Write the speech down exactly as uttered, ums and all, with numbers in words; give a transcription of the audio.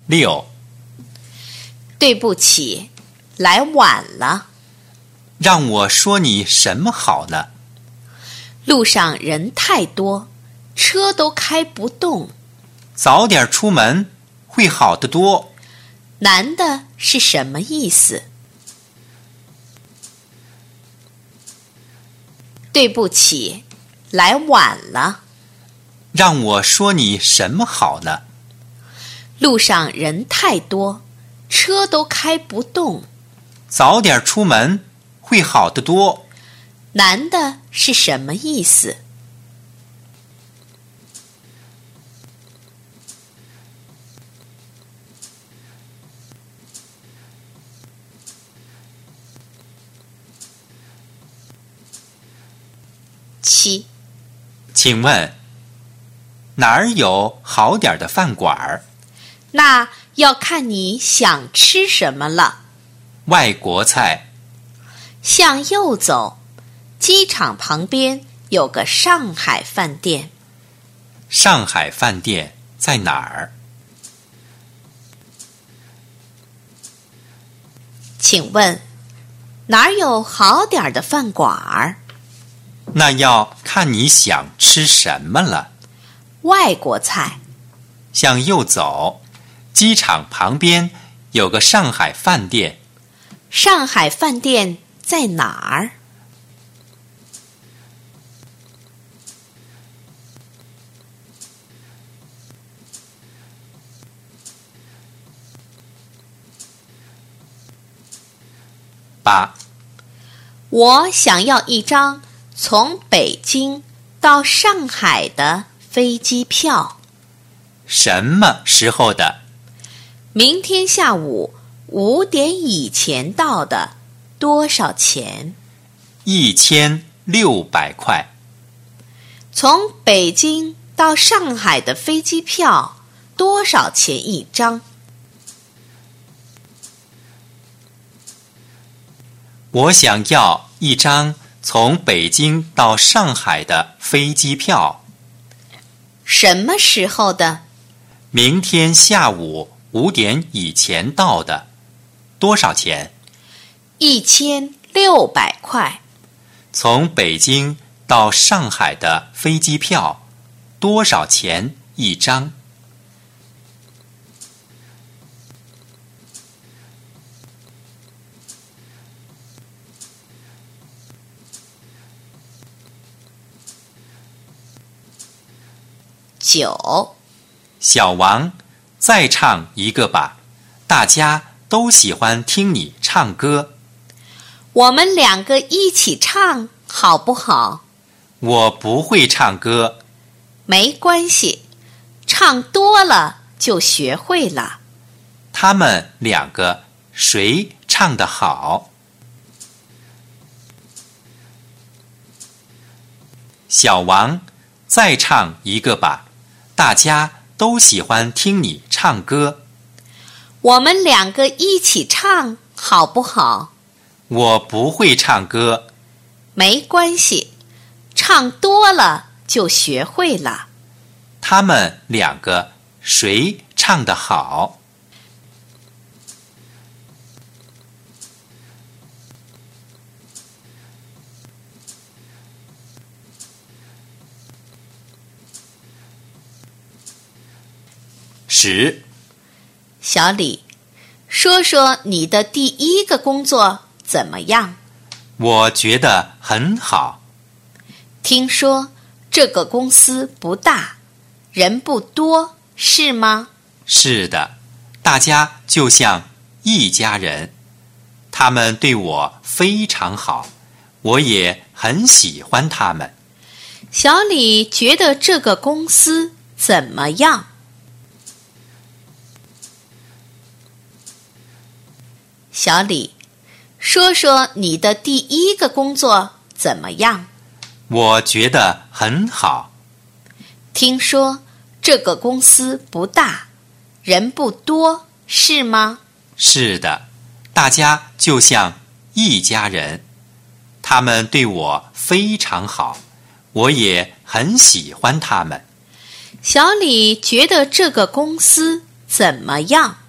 六， 对不起，来晚了。 让我说你什么好呢？ 路上人太多，车都开不动。 早点出门会好得多。 难的是什么意思？对不起，来晚了。 让我说你什么好呢？ 路上人太多，车都开不动。 早点出门会好得多。 难的是什么意思？七， 请问哪儿有好点的饭馆儿？ 那要看你想吃什么了。 外国菜。 向右走，机场旁边有个上海饭店。 上海饭店在哪儿？ 请问哪儿有好点的饭馆儿？ 那要看你想吃什么了。 外国菜。 向右走，机场旁边有个上海饭店。 上海饭店在哪儿？ 八， 我想要一张从北京到上海的飞机票。 什么时候的？ 明天下午五点以前到的，多少钱？ 一千六百块。 从北京到上海的飞机票多少钱一张？ 我想要一张从北京到上海的飞机票。 什么时候的？ 明天下午五点以前到的，多少钱？ 一千六百块。 从北京到上海的飞机票，多少钱一张？ 九， 小王，再唱一个吧，大家都喜欢听你唱歌。 我们两个一起唱好不好？ 我不会唱歌。 没关系，唱多了就学会了。 他们两个谁唱得好？小王，再唱一个吧，大家都喜欢听你唱歌。 我们两个一起唱好不好？ 我不会唱歌。 没关系，唱多了就学会了。 他们两个谁唱得好？十， 小李，说说你的第一个工作怎么样？ 我觉得很好。 听说这个公司不大，人不多，是吗？ 是的，大家就像一家人。他们对我非常好，我也很喜欢他们。 小李觉得这个公司怎么样？小李，说说你的第一个工作怎么样？ 我觉得很好。 听说这个公司不大，人不多，是吗？ 是的，大家就像一家人。他们对我非常好，我也很喜欢他们。 小李觉得这个公司怎么样？